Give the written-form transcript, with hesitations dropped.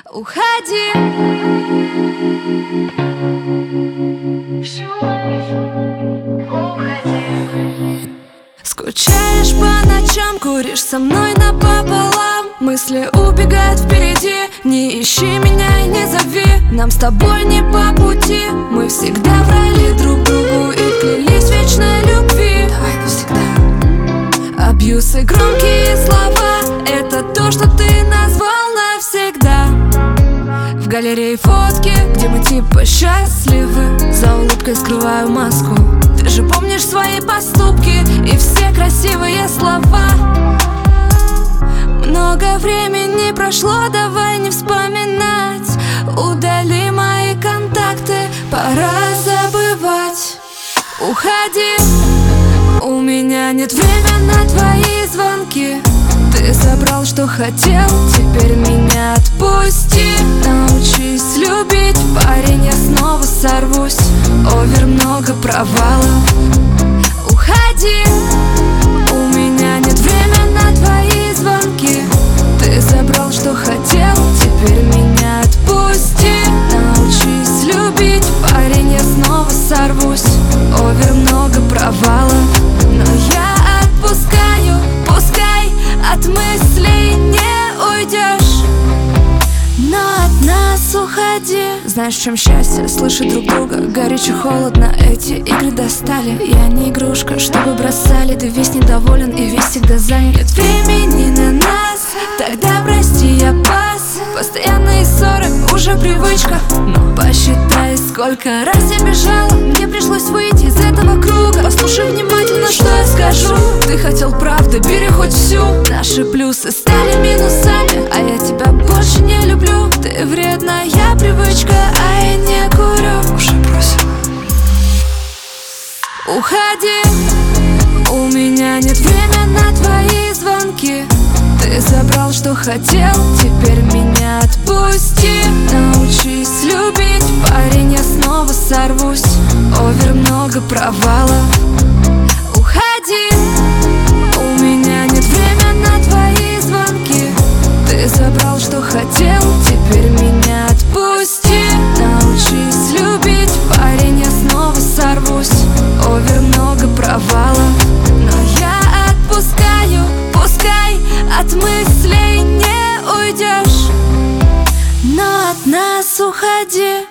Уходи. Скучаешь по ночам, куришь со мной напополам. Мысли убегают впереди, не ищи меня и не зови. Нам с тобой не по пути, мы всегда врали друг другу и клялись вечной любви. Давай навсегда. Абьюз и громкие слова — это то, что ты назвал навсегда. В галерее фотки, где мы типа счастливы, за улыбкой скрываю маску. Ты же помнишь свои поступки и все красивые слова. Много времени прошло, давай не вспоминать. Удали мои контакты, пора забывать. Уходи, у меня нет времени на твои звонки. Ты забрал, что хотел, теперь меня отпусти. Научись любить, парень, я снова сорвусь. Овер, много провалов. Уходи, у меня нет времени на твои звонки. Ты забрал, что хотел, теперь меня отпусти. Научись любить, парень, я снова сорвусь. Овер, много провалов. Но я отпускаю, пускай от мыслей не уйдешь. Но от нас уходи. Знаешь, в чем счастье? Слышать друг друга горячо, холодно. Эти игры достали. Я не игрушка, чтобы бросали. Ты весь недоволен и весь всегда занят. Нет времени на нас, тогда прости, я пас. Постоянные ссоры уже привычка. Но посчитай, сколько раз я бежала. Мне пришлось выйти из этого круга. Послушай внимательно, что я скажу. Ты хотел правды, бери хоть всю. Наши плюсы стали минусами, а я тебя больше не люблю. Ты вредная привычка, а я не курю. Уже бросила. Уходи, у меня нет времени на твои звонки. Ты забрал, что хотел, теперь меня отпусти. Научись любить, парень, я снова сорвусь. Овер, много провалов. Уходи, у меня нет времени на твои звонки. Ты забрал, что хотел, теперь меня отпусти. Научись любить, парень, я снова сорвусь. Овер, много провалов. Но я отпускаю, пускай от мыслей не уйдешь. Но от нас уходи.